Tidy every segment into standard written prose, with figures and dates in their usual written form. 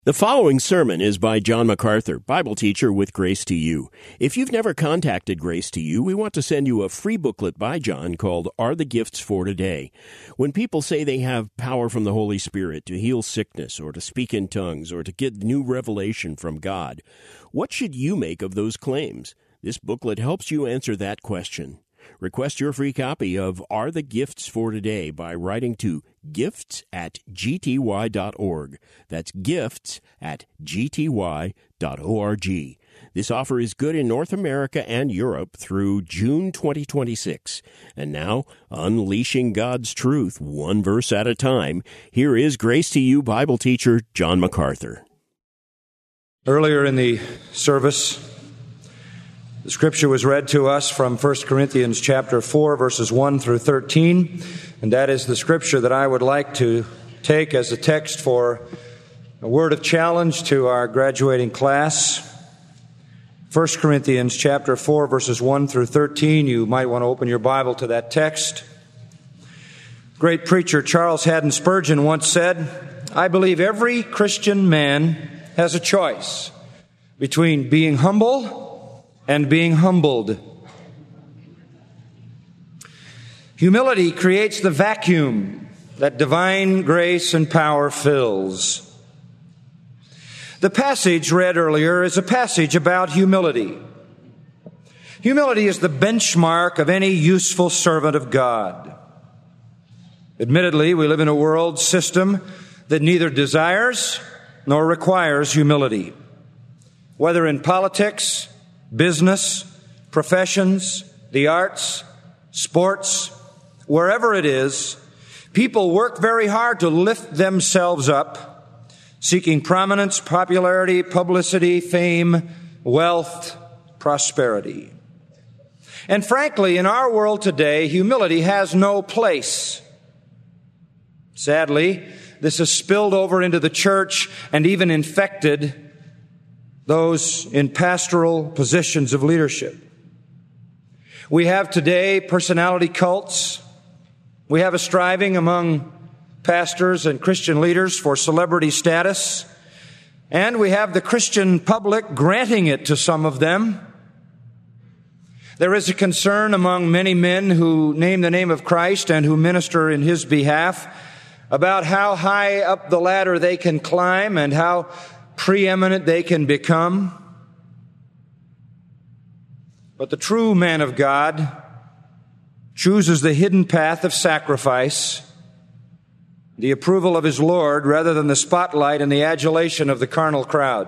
The following sermon is by John MacArthur, Bible teacher with Grace to You. If you've never contacted Grace to You, we want to send you a free booklet by John called Are the Gifts for Today? When people say they have power from the Holy Spirit to heal sickness or to speak in tongues or to get new revelation from God, what should you make of those claims? This booklet helps you answer that question. Request your free copy of Are the Gifts for Today by writing to gifts@gty.org. That's gifts@gty.org. This offer is good in North America and Europe through June 2026. And now, unleashing God's truth one verse at a time, here is Grace to You Bible teacher John MacArthur. Earlier in the service, the scripture was read to us from 1 Corinthians chapter 4, verses 1 through 13, and that is the scripture that I would like to take as a text for a word of challenge to our graduating class. 1 Corinthians chapter 4, verses 1 through 13. You might want to open your Bible to that text. Great preacher Charles Haddon Spurgeon once said, "I believe every Christian man has a choice between being humble and being humbled. Humility creates the vacuum that divine grace and power fills." The passage read earlier is a passage about humility. Humility is the benchmark of any useful servant of God. Admittedly, we live in a world system that neither desires nor requires humility. Whether in politics, business, professions, the arts, sports, wherever it is, people work very hard to lift themselves up, seeking prominence, popularity, publicity, fame, wealth, prosperity. And frankly, in our world today, humility has no place. Sadly, this has spilled over into the church and even infected those in pastoral positions of leadership. We have today personality cults. We have a striving among pastors and Christian leaders for celebrity status. And we have the Christian public granting it to some of them. There is a concern among many men who name the name of Christ and who minister in His behalf about how high up the ladder they can climb and how preeminent they can become. But the true man of God chooses the hidden path of sacrifice, the approval of his Lord, rather than the spotlight and the adulation of the carnal crowd.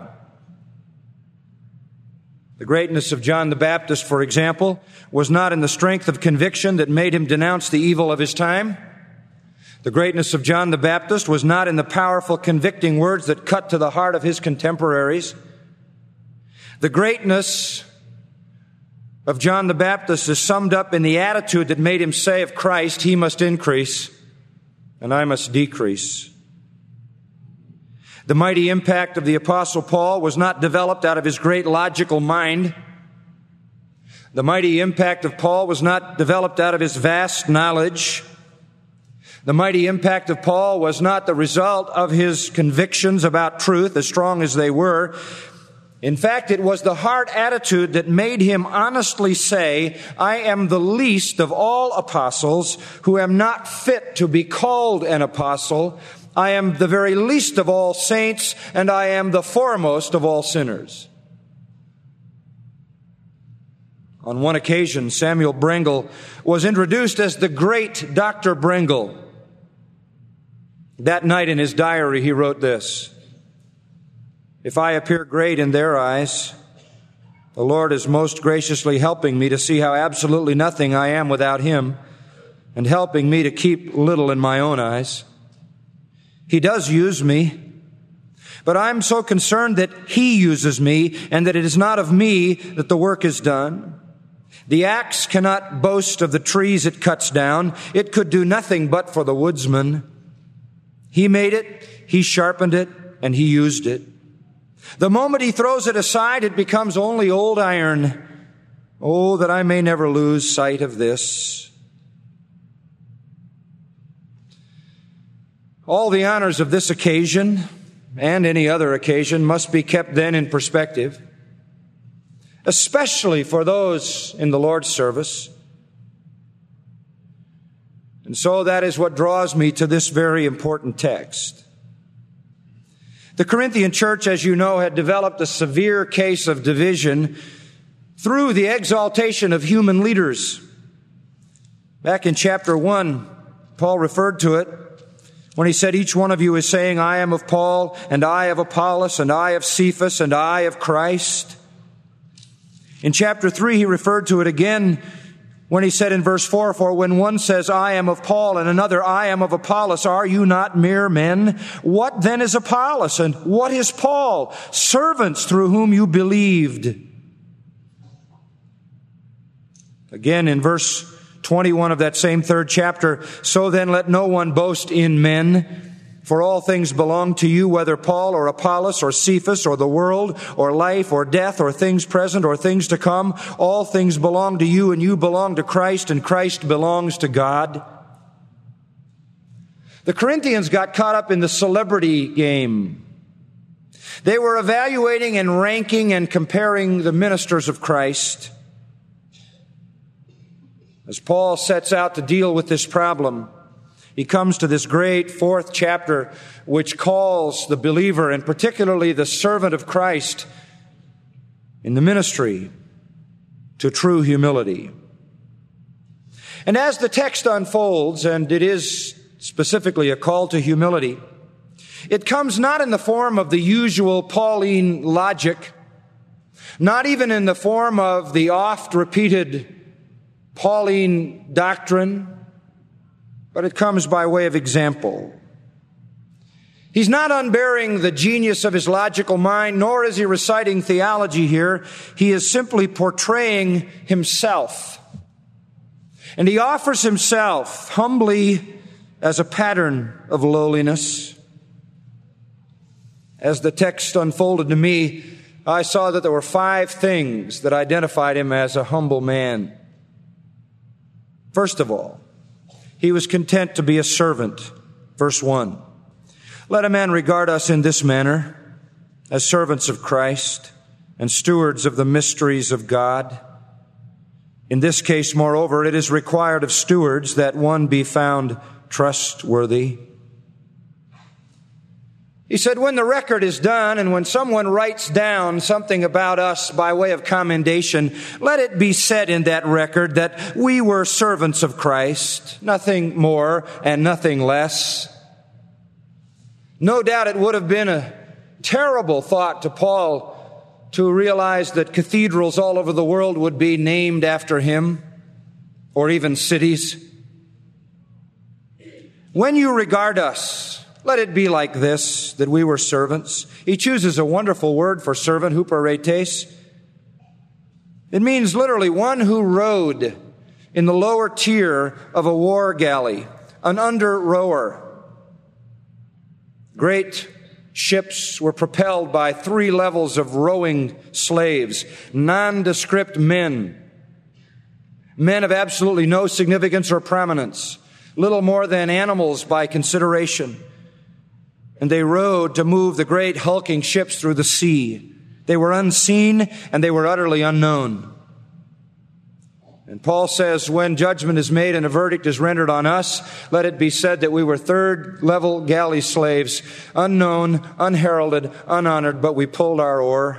The greatness of John the Baptist, for example, was not in the strength of conviction that made him denounce the evil of his time. The greatness of John the Baptist was not in the powerful, convicting words that cut to the heart of his contemporaries. The greatness of John the Baptist is summed up in the attitude that made him say of Christ, "He must increase and I must decrease." The mighty impact of the Apostle Paul was not developed out of his great logical mind. The mighty impact of Paul was not developed out of his vast knowledge. The mighty impact of Paul was not the result of his convictions about truth, as strong as they were. In fact, it was the heart attitude that made him honestly say, "I am the least of all apostles who am not fit to be called an apostle. I am the very least of all saints, and I am the foremost of all sinners." On one occasion, Samuel Brengle was introduced as the great Dr. Brengle. That night in his diary, he wrote this: "If I appear great in their eyes, the Lord is most graciously helping me to see how absolutely nothing I am without Him, and helping me to keep little in my own eyes. He does use me, but I'm so concerned that He uses me, and that it is not of me that the work is done. The axe cannot boast of the trees it cuts down. It could do nothing but for the woodsman. He made it, He sharpened it, and He used it. The moment He throws it aside, it becomes only old iron. Oh, that I may never lose sight of this." All the honors of this occasion and any other occasion must be kept then in perspective, especially for those in the Lord's service. And so that is what draws me to this very important text. The Corinthian church, as you know, had developed a severe case of division through the exaltation of human leaders. Back in chapter 1, Paul referred to it when he said, each one of you is saying, I am of Paul, and I of Apollos, and I of Cephas, and I of Christ. In chapter 3, he referred to it again when he said in verse 4, for when one says, I am of Paul, and another, I am of Apollos, are you not mere men? What then is Apollos, and what is Paul? Servants through whom you believed. Again, in verse 21 of that same 3rd chapter, so then let no one boast in men, for all things belong to you, whether Paul or Apollos or Cephas or the world or life or death or things present or things to come. All things belong to you, and you belong to Christ, and Christ belongs to God. The Corinthians got caught up in the celebrity game. They were evaluating and ranking and comparing the ministers of Christ. As Paul sets out to deal with this problem, he comes to this great 4th chapter, which calls the believer, and particularly the servant of Christ in the ministry, to true humility. And as the text unfolds, and it is specifically a call to humility, it comes not in the form of the usual Pauline logic, not even in the form of the oft-repeated Pauline doctrine, but it comes by way of example. He's not unbearing the genius of his logical mind, nor is he reciting theology here. He is simply portraying himself. And he offers himself humbly as a pattern of lowliness. As the text unfolded to me, I saw that there were 5 things that identified him as a humble man. First of all, he was content to be a servant. Verse 1. Let a man regard us in this manner, as servants of Christ and stewards of the mysteries of God. In this case, moreover, it is required of stewards that one be found trustworthy. He said, when the record is done and when someone writes down something about us by way of commendation, let it be said in that record that we were servants of Christ, nothing more and nothing less. No doubt it would have been a terrible thought to Paul to realize that cathedrals all over the world would be named after him, or even cities. When you regard us, let it be like this, that we were servants. He chooses a wonderful word for servant, huperetes. It means literally one who rowed in the lower tier of a war galley, an under-rower. Great ships were propelled by 3 levels of rowing slaves, nondescript men of absolutely no significance or prominence, little more than animals by consideration. And they rowed to move the great hulking ships through the sea. They were unseen and they were utterly unknown. And Paul says, when judgment is made and a verdict is rendered on us, let it be said that we were 3rd-level galley slaves, unknown, unheralded, unhonored, but we pulled our oar.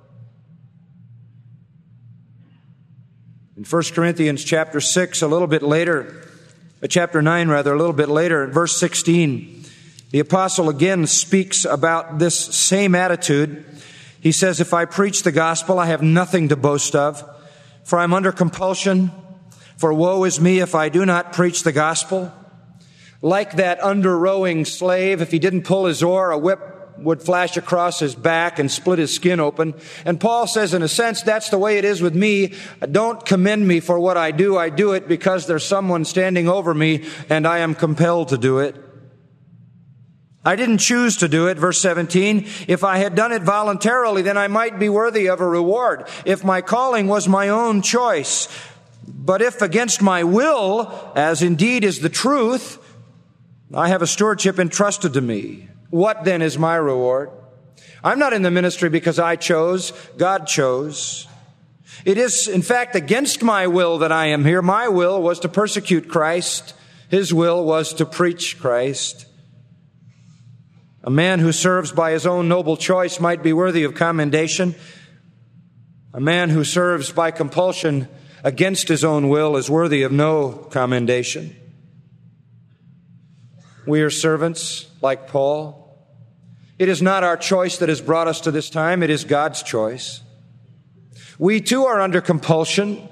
In 1 Corinthians chapter 6, a little bit later, chapter 9 rather, a little bit later, in verse 16, the apostle again speaks about this same attitude. He says, if I preach the gospel, I have nothing to boast of, for I'm under compulsion, for woe is me if I do not preach the gospel. Like that under-rowing slave, if he didn't pull his oar, a whip would flash across his back and split his skin open. And Paul says, in a sense, that's the way it is with me. Don't commend me for what I do. I do it because there's someone standing over me, and I am compelled to do it. I didn't choose to do it. Verse 17, if I had done it voluntarily, then I might be worthy of a reward, if my calling was my own choice. But if against my will, as indeed is the truth, I have a stewardship entrusted to me. What then is my reward? I'm not in the ministry because I chose. God chose. It is, in fact, against my will that I am here. My will was to persecute Christ. His will was to preach Christ. A man who serves by his own noble choice might be worthy of commendation. A man who serves by compulsion against his own will is worthy of no commendation. We are servants like Paul. It is not our choice that has brought us to this time. It is God's choice. We too are under compulsion.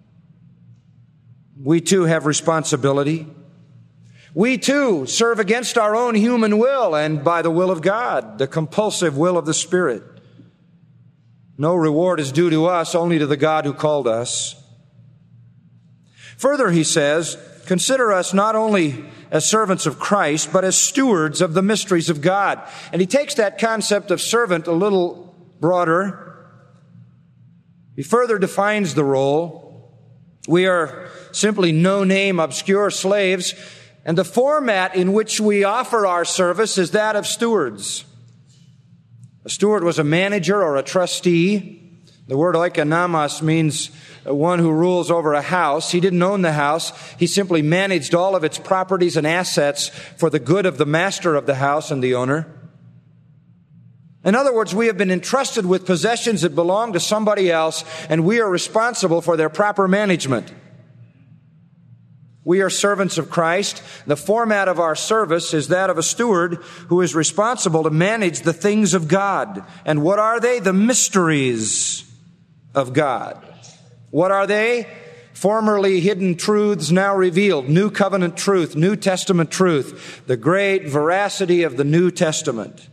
We too have responsibility. We too serve against our own human will and by the will of God, the compulsive will of the Spirit. No reward is due to us, only to the God who called us. Further, he says, consider us not only as servants of Christ, but as stewards of the mysteries of God. And he takes that concept of servant a little broader. He further defines the role. We are simply no-name, obscure slaves, and the format in which we offer our service is that of stewards. A steward was a manager or a trustee. The word oikonomos means one who rules over a house. He didn't own the house. He simply managed all of its properties and assets for the good of the master of the house and the owner. In other words, we have been entrusted with possessions that belong to somebody else, and we are responsible for their proper management. We are servants of Christ. The format of our service is that of a steward who is responsible to manage the things of God. And what are they? The mysteries of God. What are they? Formerly hidden truths now revealed. New covenant truth, New Testament truth. The great veracity of the New Testament.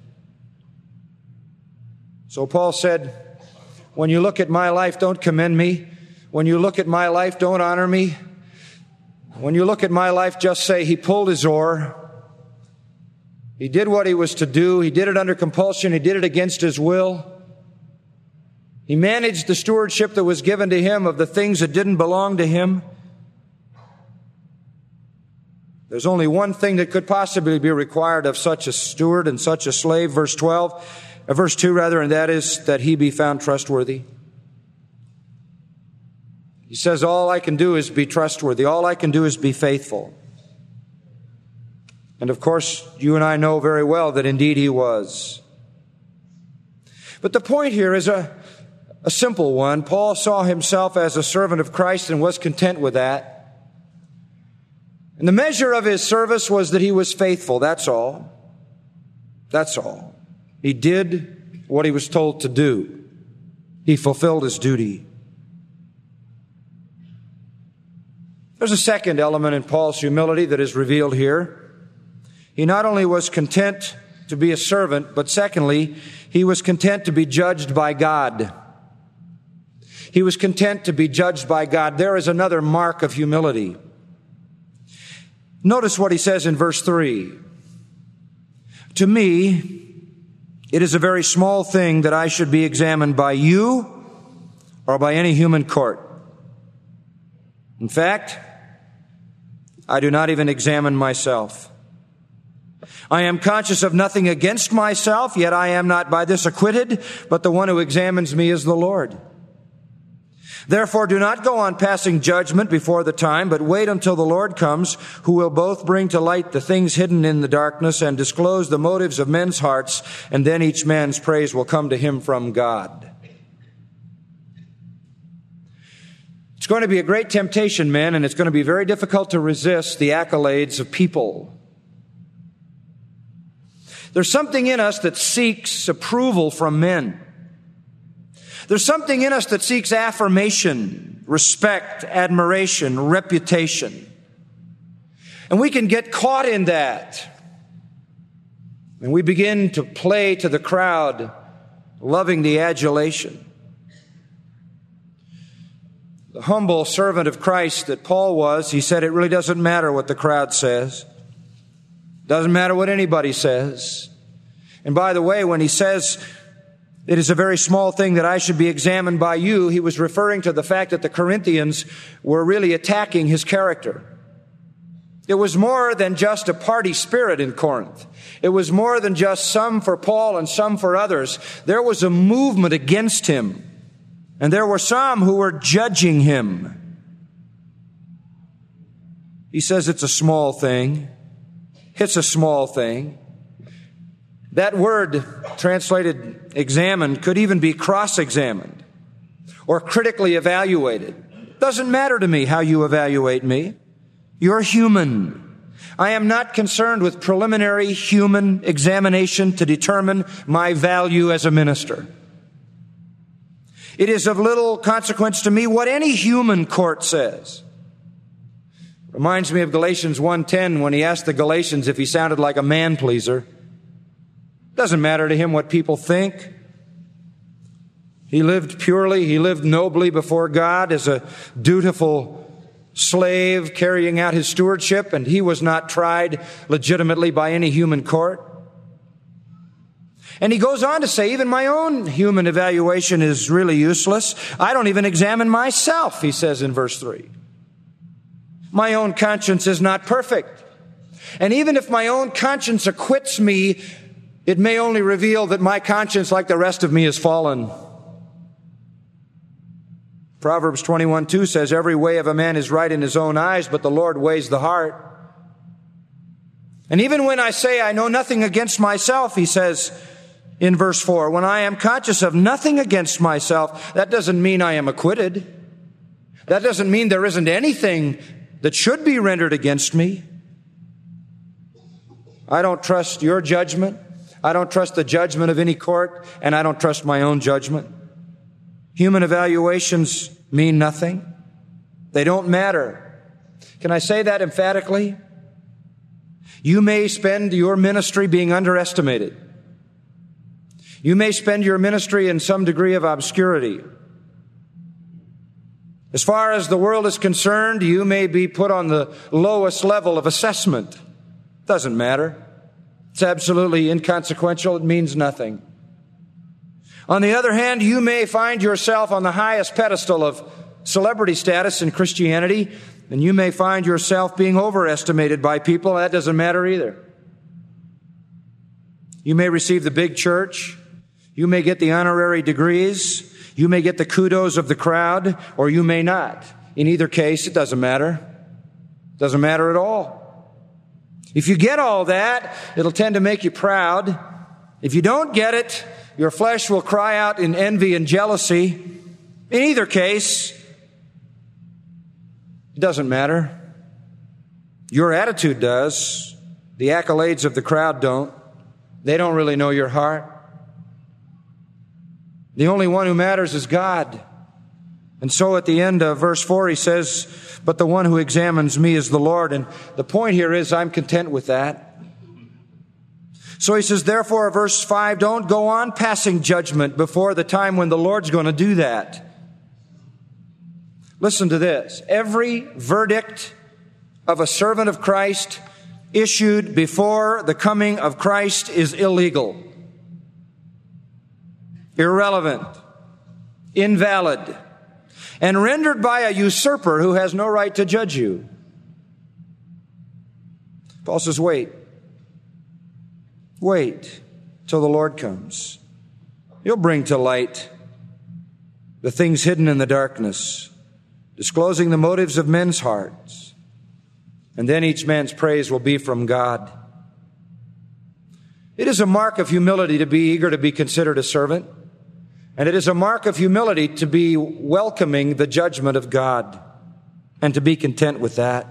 So Paul said, when you look at my life, don't commend me. When you look at my life, don't honor me. When you look at my life, just say, he pulled his oar. He did what he was to do. He did it under compulsion. He did it against his will. He managed the stewardship that was given to him of the things that didn't belong to him. There's only one thing that could possibly be required of such a steward and such a slave, verse 2, and that is that he be found trustworthy. He says, all I can do is be trustworthy. All I can do is be faithful. And of course, you and I know very well that indeed he was. But the point here is a simple one. Paul saw himself as a servant of Christ and was content with that. And the measure of his service was that he was faithful. That's all. That's all. He did what he was told to do. He fulfilled his duty. There's a second element in Paul's humility that is revealed here. He not only was content to be a servant, but secondly, he was content to be judged by God. He was content to be judged by God. There is another mark of humility. Notice what he says in verse 3. To me, it is a very small thing that I should be examined by you or by any human court. In fact, I do not even examine myself. I am conscious of nothing against myself, yet I am not by this acquitted, but the one who examines me is the Lord. Therefore, do not go on passing judgment before the time, but wait until the Lord comes, who will both bring to light the things hidden in the darkness and disclose the motives of men's hearts, and then each man's praise will come to him from God. It's going to be a great temptation, men, and it's going to be very difficult to resist the accolades of people. There's something in us that seeks approval from men. There's something in us that seeks affirmation, respect, admiration, reputation. And we can get caught in that. And we begin to play to the crowd, loving the adulation. The humble servant of Christ that Paul was, he said, it really doesn't matter what the crowd says. Doesn't matter what anybody says. And by the way, when he says, it is a very small thing that I should be examined by you, he was referring to the fact that the Corinthians were really attacking his character. It was more than just a party spirit in Corinth. It was more than just some for Paul and some for others. There was a movement against him. And there were some who were judging him. He says it's a small thing. It's a small thing. That word translated examined could even be cross-examined or critically evaluated. It doesn't matter to me how you evaluate me. You're human. I am not concerned with preliminary human examination to determine my value as a minister. It is of little consequence to me what any human court says. Reminds me of Galatians 1:10 when he asked the Galatians if he sounded like a man-pleaser. Doesn't matter to him what people think. He lived purely, he lived nobly before God as a dutiful slave carrying out his stewardship, and he was not tried legitimately by any human court. And he goes on to say, even my own human evaluation is really useless. I don't even examine myself, he says in verse 3. My own conscience is not perfect. And even if my own conscience acquits me, it may only reveal that my conscience, like the rest of me, is fallen. Proverbs 21:2 says, every way of a man is right in his own eyes, but the Lord weighs the heart. And even when I say I know nothing against myself, he says in verse 4, when I am conscious of nothing against myself, that doesn't mean I am acquitted. That doesn't mean there isn't anything that should be rendered against me. I don't trust your judgment. I don't trust the judgment of any court, and I don't trust my own judgment. Human evaluations mean nothing. They don't matter. Can I say that emphatically? You may spend your ministry being underestimated. You may spend your ministry in some degree of obscurity. As far as the world is concerned, you may be put on the lowest level of assessment. Doesn't matter. It's absolutely inconsequential. It means nothing. On the other hand, you may find yourself on the highest pedestal of celebrity status in Christianity, and you may find yourself being overestimated by people. That doesn't matter either. You may receive the big church. You may get the honorary degrees. You may get the kudos of the crowd, or you may not. In either case, it doesn't matter. It doesn't matter at all. If you get all that, it'll tend to make you proud. If you don't get it, your flesh will cry out in envy and jealousy. In either case, it doesn't matter. Your attitude does. The accolades of the crowd don't. They don't really know your heart. The only one who matters is God. And so at the end of verse 4, he says, but the one who examines me is the Lord. And the point here is I'm content with that. So he says, therefore, verse 5, don't go on passing judgment before the time when the Lord's going to do that. Listen to this. Every verdict of a servant of Christ issued before the coming of Christ is illegal, irrelevant, invalid, and rendered by a usurper who has no right to judge you. Paul says, wait till the Lord comes. He'll bring to light the things hidden in the darkness, disclosing the motives of men's hearts. And then each man's praise will be from God. It is a mark of humility to be eager to be considered a servant. And it is a mark of humility to be welcoming the judgment of God and to be content with that.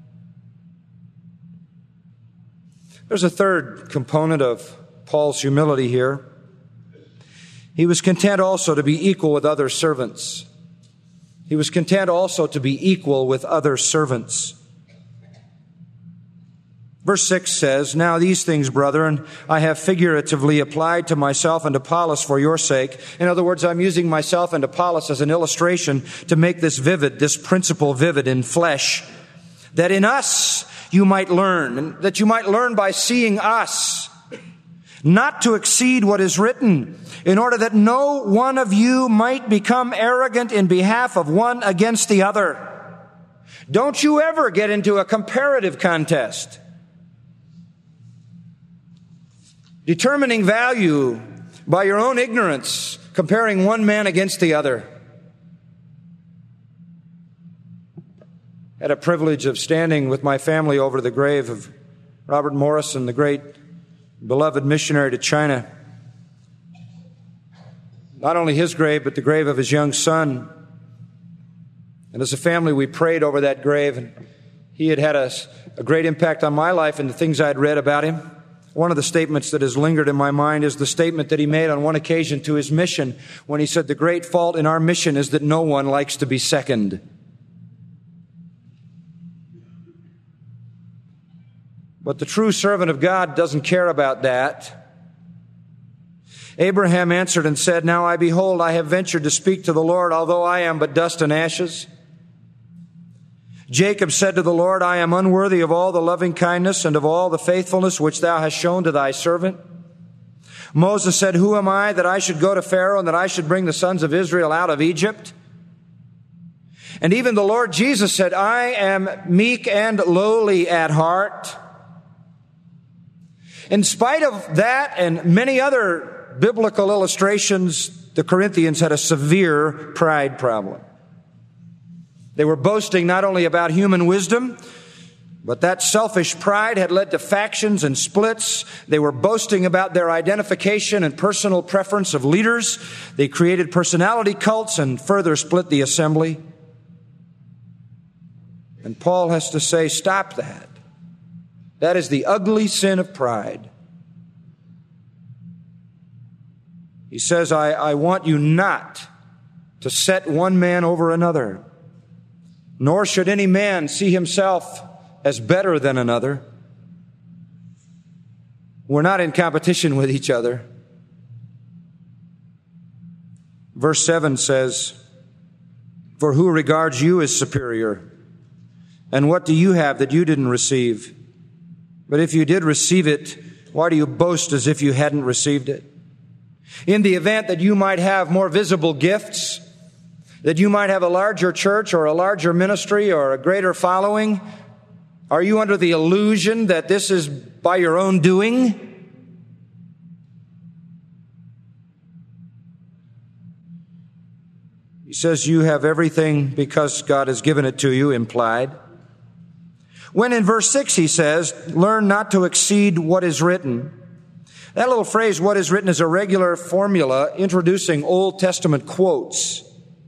There's a third component of Paul's humility here. He was content also to be equal with other servants. He was content also to be equal with other servants. Verse 6 says, now these things, brethren, I have figuratively applied to myself and Apollos for your sake. In other words, I'm using myself and Apollos as an illustration to make this vivid, this principle vivid in flesh, that in us you might learn, and that you might learn by seeing us, not to exceed what is written, in order that no one of you might become arrogant in behalf of one against the other. Don't you ever get into a comparative contest, determining value by your own ignorance, comparing one man against the other. I had a privilege of standing with my family over the grave of Robert Morrison, the great beloved missionary to China. Not only his grave, but the grave of his young son. And as a family, we prayed over that grave, and he had had a great impact on my life and the things I had read about him. One of the statements that has lingered in my mind is the statement that he made on one occasion to his mission when he said, "The great fault in our mission is that no one likes to be second." But the true servant of God doesn't care about that. Abraham answered and said, "Now I behold, I have ventured to speak to the Lord, although I am but dust and ashes." Jacob said to the Lord, "I am unworthy of all the loving kindness and of all the faithfulness which thou hast shown to thy servant." Moses said, "Who am I that I should go to Pharaoh and that I should bring the sons of Israel out of Egypt?" And even the Lord Jesus said, "I am meek and lowly at heart." In spite of that and many other biblical illustrations, the Corinthians had a severe pride problem. They were boasting not only about human wisdom, but that selfish pride had led to factions and splits. They were boasting about their identification and personal preference of leaders. They created personality cults and further split the assembly. And Paul has to say, stop that. That is the ugly sin of pride. He says, I want you not to set one man over another, nor should any man see himself as better than another. We're not in competition with each other. Verse 7 says, "For who regards you as superior? And what do you have that you didn't receive? But if you did receive it, why do you boast as if you hadn't received it? In the event that you might have more visible gifts, that you might have a larger church or a larger ministry or a greater following, are you under the illusion that this is by your own doing? He says you have everything because God has given it to you, implied. When in verse 6 he says, learn not to exceed what is written. That little phrase, what is written, is a regular formula introducing Old Testament quotes.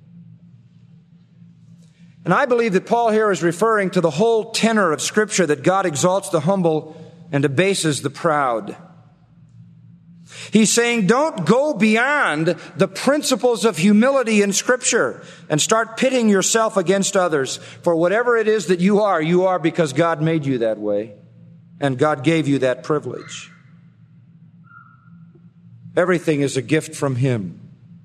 And I believe that Paul here is referring to the whole tenor of Scripture, that God exalts the humble and abases the proud. He's saying don't go beyond the principles of humility in Scripture and start pitting yourself against others. For whatever it is that you are because God made you that way and God gave you that privilege. Everything is a gift from Him.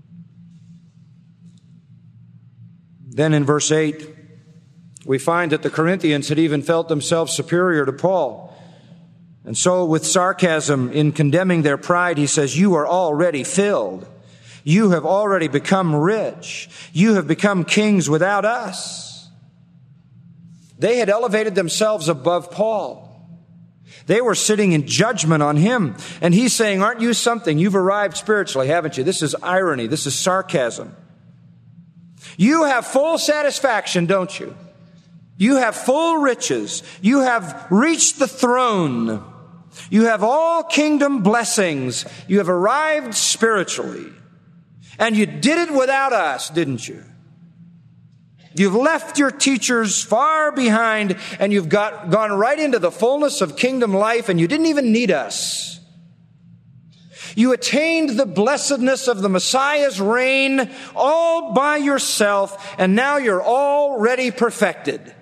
Then in verse 8, we find that the Corinthians had even felt themselves superior to Paul. And so with sarcasm in condemning their pride, he says, you are already filled. You have already become rich. You have become kings without us. They had elevated themselves above Paul. They were sitting in judgment on him. And he's saying, aren't you something? You've arrived spiritually, haven't you? This is irony. This is sarcasm. You have full satisfaction, don't you? You have full riches. You have reached the throne. You have all kingdom blessings. You have arrived spiritually. And you did it without us, didn't you? You've left your teachers far behind and you've gone right into the fullness of kingdom life, and you didn't even need us. You attained the blessedness of the Messiah's reign all by yourself, and now you're already perfected.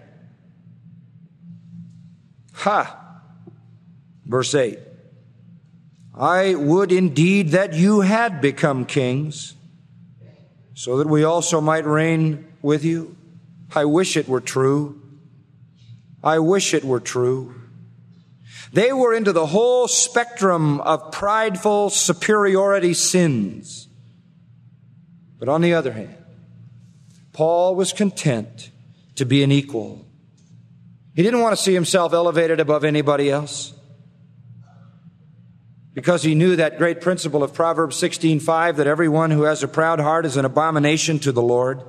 Verse 8. I would indeed that you had become kings, so that we also might reign with you. I wish it were true. I wish it were true. They were into the whole spectrum of prideful superiority sins. But on the other hand, Paul was content to be an equal. He didn't want to see himself elevated above anybody else, because he knew that great principle of Proverbs 16:5, that everyone who has a proud heart is an abomination to the Lord.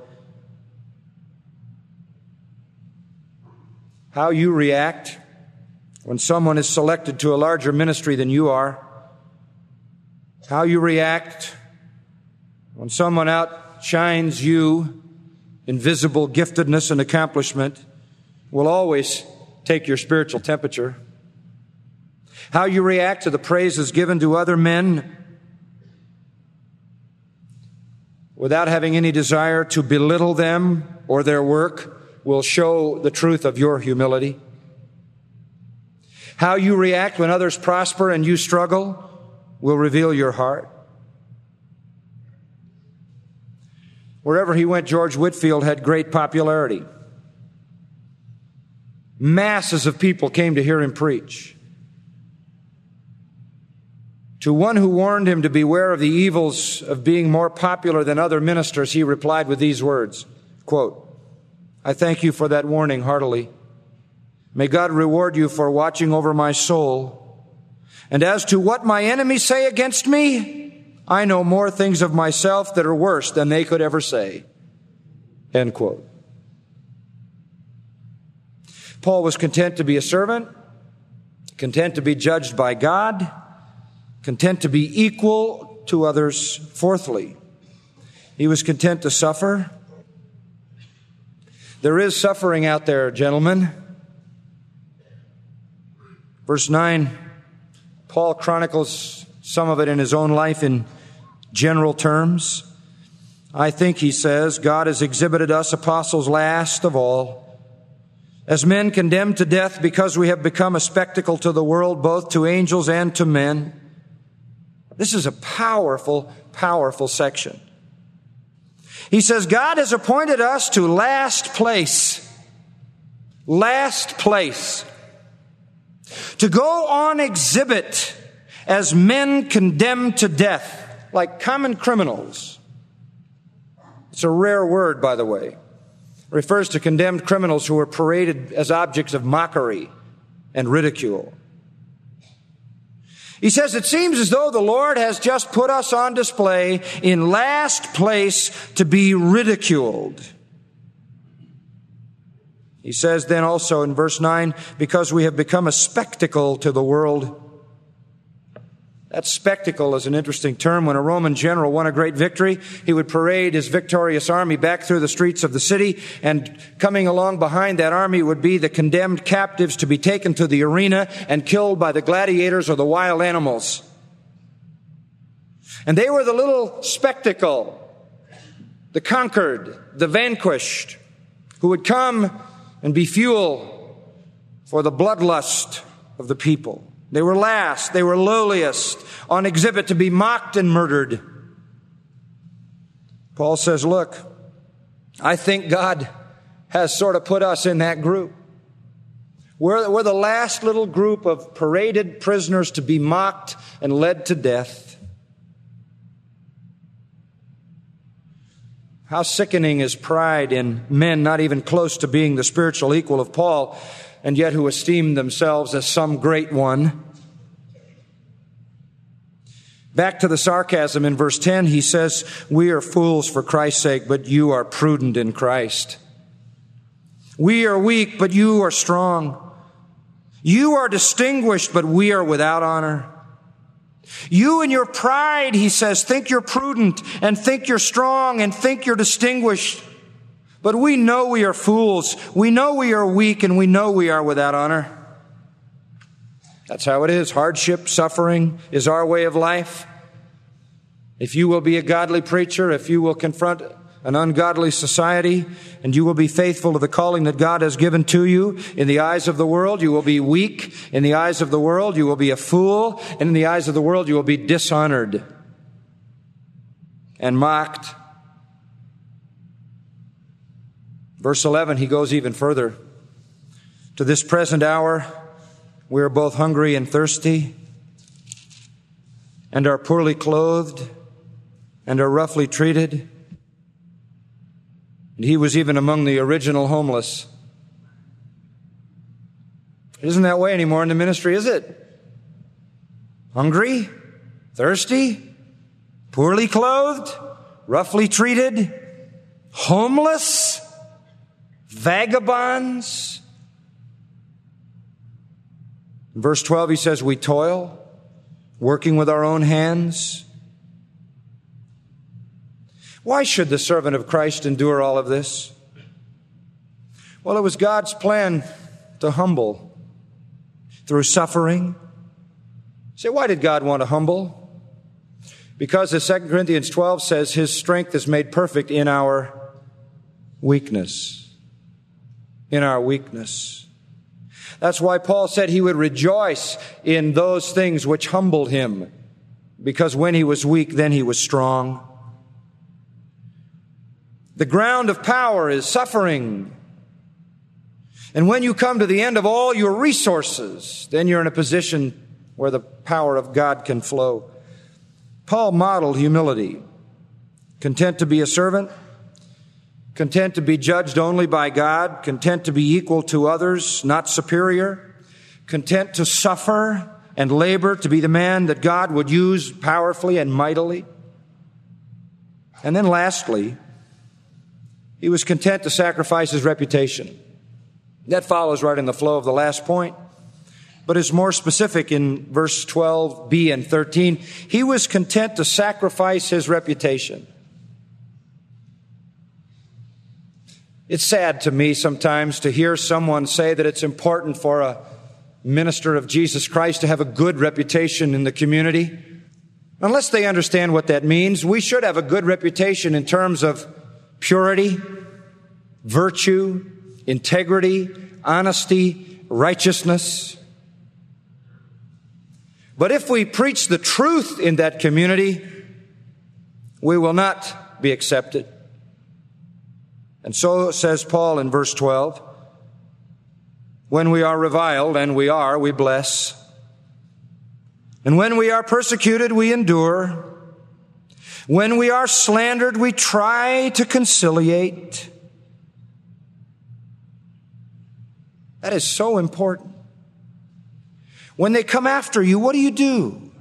How you react when someone is selected to a larger ministry than you are, how you react when someone outshines you in visible giftedness and accomplishment, will always take your spiritual temperature. How you react to the praises given to other men without having any desire to belittle them or their work will show the truth of your humility. How you react when others prosper and you struggle will reveal your heart. Wherever he went, George Whitefield had great popularity. Masses of people came to hear him preach. To one who warned him to beware of the evils of being more popular than other ministers, he replied with these words, quote, "I thank you for that warning heartily. May God reward you for watching over my soul. And as to what my enemies say against me, I know more things of myself that are worse than they could ever say." End quote. Paul was content to be a servant, content to be judged by God, content to be equal to others. Fourthly, he was content to suffer. There is suffering out there, gentlemen. Verse 9, Paul chronicles some of it in his own life in general terms. I think, he says, God has exhibited us apostles last of all, as men condemned to death because we have become a spectacle to the world, both to angels and to men. This is a powerful, powerful section. He says, God has appointed us to last place. Last place. To go on exhibit as men condemned to death, like common criminals. It's a rare word, by the way. It refers to condemned criminals who were paraded as objects of mockery and ridicule. He says, it seems as though the Lord has just put us on display in last place to be ridiculed. He says then also in verse 9, because we have become a spectacle to the world. That spectacle is an interesting term. When a Roman general won a great victory, he would parade his victorious army back through the streets of the city, and coming along behind that army would be the condemned captives to be taken to the arena and killed by the gladiators or the wild animals. And they were the little spectacle, the conquered, the vanquished, who would come and be fuel for the bloodlust of the people. They were last, they were lowliest, on exhibit to be mocked and murdered. Paul says, look, I think God has sort of put us in that group. We're the last little group of paraded prisoners to be mocked and led to death. How sickening is pride in men not even close to being the spiritual equal of Paul, and yet who esteem themselves as some great one. Back to the sarcasm in verse 10, he says, we are fools for Christ's sake, but you are prudent in Christ. We are weak, but you are strong. You are distinguished, but we are without honor. You in your pride, he says, think you're prudent and think you're strong and think you're distinguished. But we know we are fools. We know we are weak, and we know we are without honor. That's how it is. Hardship, suffering is our way of life. If you will be a godly preacher, if you will confront an ungodly society, and you will be faithful to the calling that God has given to you, in the eyes of the world, you will be weak. In the eyes of the world, you will be a fool. And in the eyes of the world, you will be dishonored and mocked. Verse 11, he goes even further. To this present hour, we are both hungry and thirsty, and are poorly clothed, and are roughly treated. And he was even among the original homeless. It isn't that way anymore in the ministry, is it? Hungry? Thirsty? Poorly clothed? Roughly treated? Homeless? Vagabonds? In verse 12 he says, we toil, working with our own hands. Why should the servant of Christ endure all of this? Well, it was God's plan to humble through suffering. Say, why did God want to humble? Because as 2 Corinthians 12 says, His strength is made perfect in our weakness. In our weakness. That's why Paul said he would rejoice in those things which humbled him, because when he was weak, then he was strong. The ground of power is suffering. And when you come to the end of all your resources, then you're in a position where the power of God can flow. Paul modeled humility, content to be a servant, content to be judged only by God, content to be equal to others, not superior, content to suffer and labor to be the man that God would use powerfully and mightily. And then lastly, he was content to sacrifice his reputation. That follows right in the flow of the last point, but is more specific in verse 12b and 13. He was content to sacrifice his reputation. It's sad to me sometimes to hear someone say that it's important for a minister of Jesus Christ to have a good reputation in the community. Unless they understand what that means, we should have a good reputation in terms of purity, virtue, integrity, honesty, righteousness. But if we preach the truth in that community, we will not be accepted. And so says Paul in verse 12, when we are reviled, and we are, we bless. And when we are persecuted, we endure. When we are slandered, we try to conciliate. That is so important. When they come after you, what do?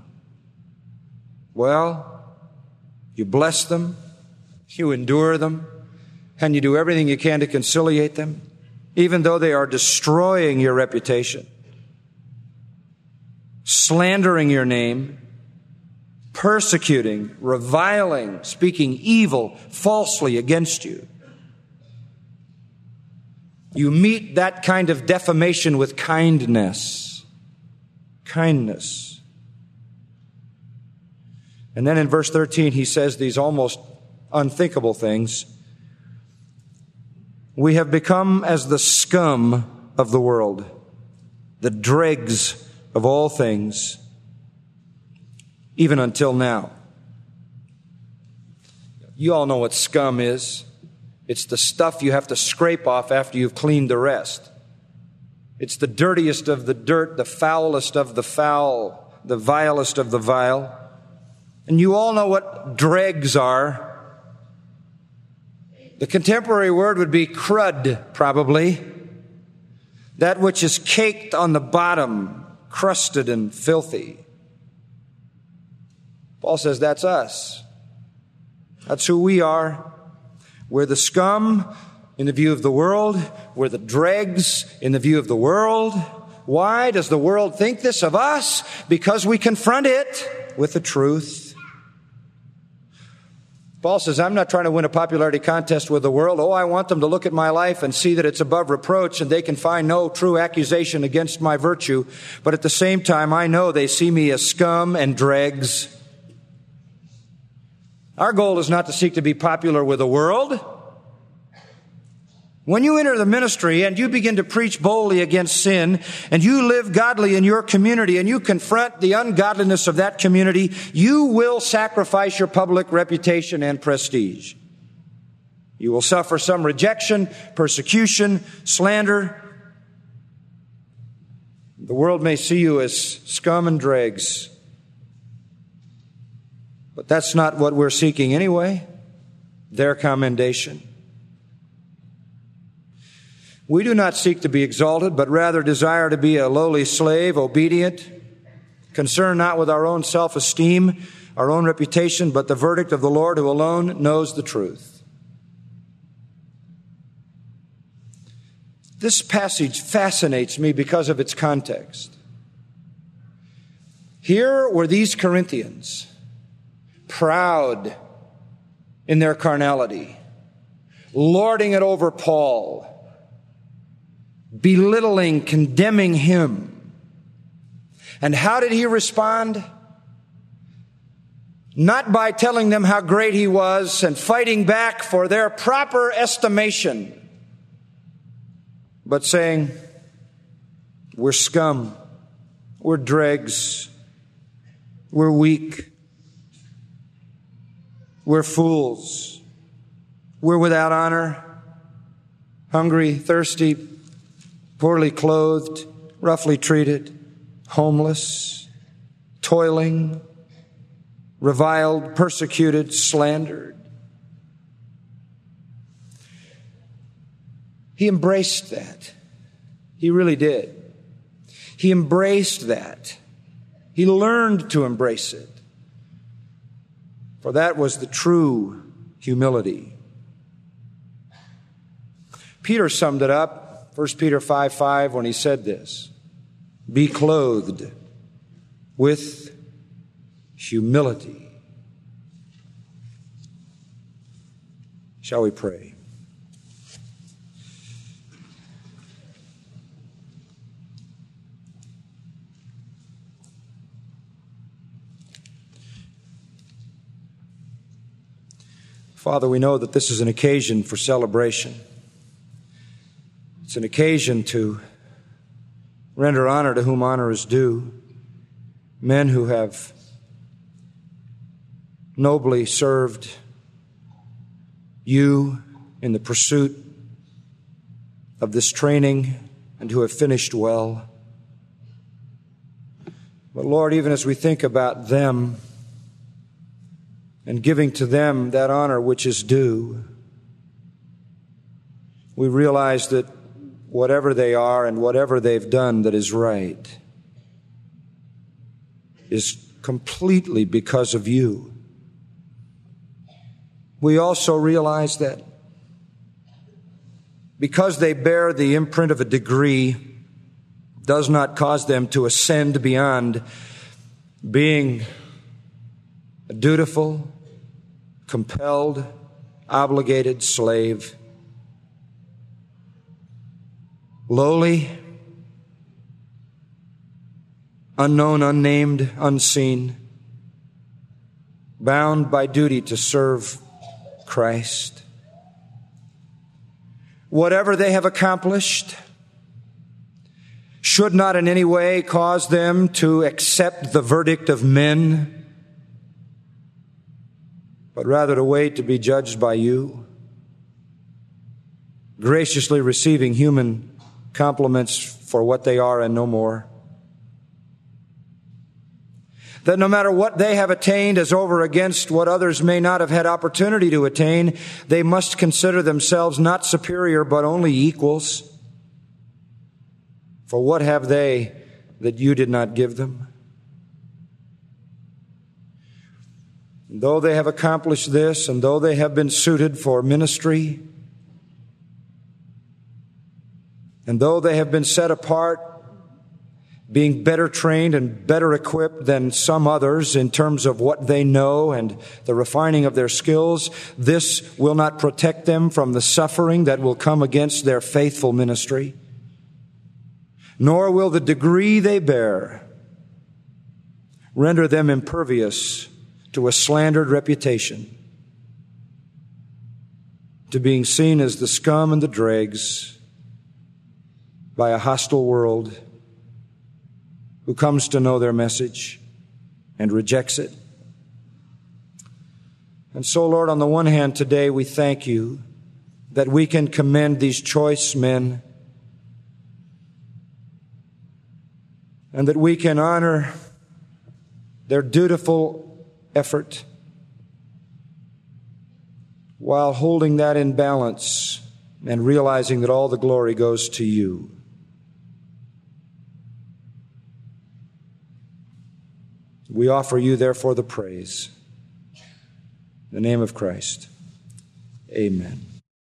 Well, you bless them, you endure them, and you do everything you can to conciliate them, even though they are destroying your reputation, slandering your name, persecuting, reviling, speaking evil falsely against you. You meet that kind of defamation with kindness. Kindness. And then in verse 13, he says these almost unthinkable things. We have become as the scum of the world, the dregs of all things, even until now. You all know what scum is. It's the stuff you have to scrape off after you've cleaned the rest. It's the dirtiest of the dirt, the foulest of the foul, the vilest of the vile. And you all know what dregs are. The contemporary word would be crud, probably. That which is caked on the bottom, crusted and filthy. Paul says that's us. That's who we are. We're the scum in the view of the world. We're the dregs in the view of the world. Why does the world think this of us? Because we confront it with the truth. Paul says, I'm not trying to win a popularity contest with the world. Oh, I want them to look at my life and see that it's above reproach and they can find no true accusation against my virtue. But at the same time, I know they see me as scum and dregs. Our goal is not to seek to be popular with the world. When you enter the ministry and you begin to preach boldly against sin and you live godly in your community and you confront the ungodliness of that community, you will sacrifice your public reputation and prestige. You will suffer some rejection, persecution, slander. The world may see you as scum and dregs. But that's not what we're seeking anyway, their commendation. We do not seek to be exalted, but rather desire to be a lowly slave, obedient, concerned not with our own self-esteem, our own reputation, but the verdict of the Lord who alone knows the truth. This passage fascinates me because of its context. Here were these Corinthians, proud in their carnality, lording it over Paul, belittling, condemning him. And how did he respond? Not by telling them how great he was and fighting back for their proper estimation, but saying, we're scum, we're dregs, we're weak, we're fools, we're without honor, hungry, thirsty, poorly clothed, roughly treated, homeless, toiling, reviled, persecuted, slandered. He embraced that. He really did. He embraced that. He learned to embrace it. For that was the true humility. Peter summed it up, 1 Peter 5:5, when he said this, be clothed with humility. Shall we pray? Father, we know that this is an occasion for celebration. It's an occasion to render honor to whom honor is due. Men who have nobly served you in the pursuit of this training and who have finished well. But Lord, even as we think about them and giving to them that honor which is due, we realize that whatever they are and whatever they've done that is right is completely because of you. We also realize that because they bear the imprint of a degree does not cause them to ascend beyond being a dutiful, compelled, obligated slave, lowly, unknown, unnamed, unseen, bound by duty to serve Christ. Whatever they have accomplished should not in any way cause them to accept the verdict of men, but rather to wait to be judged by you, graciously receiving human compliments for what they are and no more. That no matter what they have attained as over against what others may not have had opportunity to attain, they must consider themselves not superior but only equals. For what have they that you did not give them? And though they have accomplished this, and though they have been suited for ministry, and though they have been set apart, being better trained and better equipped than some others in terms of what they know and the refining of their skills, this will not protect them from the suffering that will come against their faithful ministry, nor will the degree they bear render them impervious to a slandered reputation, to being seen as the scum and the dregs by a hostile world who comes to know their message and rejects it. And so, Lord, on the one hand, today we thank you that we can commend these choice men and that we can honor their dutiful effort while holding that in balance and realizing that all the glory goes to you. We offer you, therefore, the praise. In the name of Christ, amen.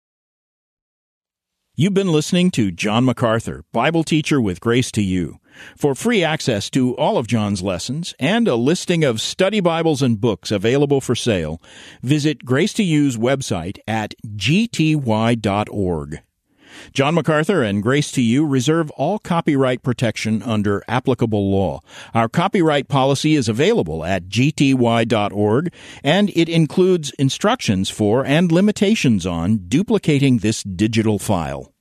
You've been listening to John MacArthur, Bible teacher with Grace to You. For free access to all of John's lessons and a listing of study Bibles and books available for sale, visit Grace to You's website at gty.org. John MacArthur and Grace to You reserve all copyright protection under applicable law. Our copyright policy is available at gty.org, and it includes instructions for and limitations on duplicating this digital file.